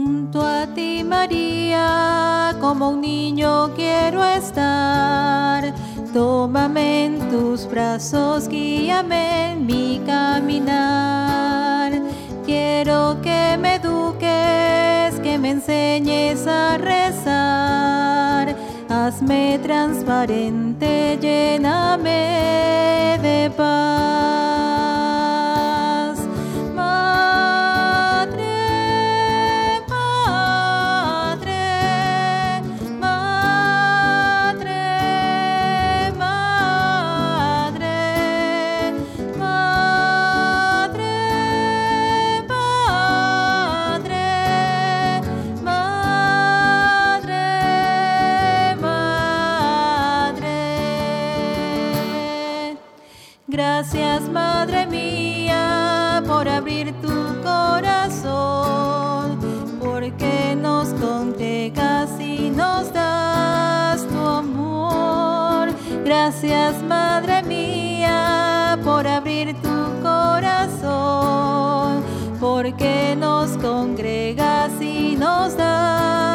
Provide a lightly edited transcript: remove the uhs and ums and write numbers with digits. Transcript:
Junto a ti, María, como un niño quiero estar. Tómame en tus brazos, guíame en mi caminar. Quiero que me eduques, que me enseñes a rezar. Hazme transparente, lléname de paz. Madre, madre, madre, madre, madre, madre, madre, madre. Gracias, Madre mía, por abrir tu corazón, porque nos congregas y nos das tu amor. Gracias, Madre mía, por abrir tu corazón, porque nos congregas y nos das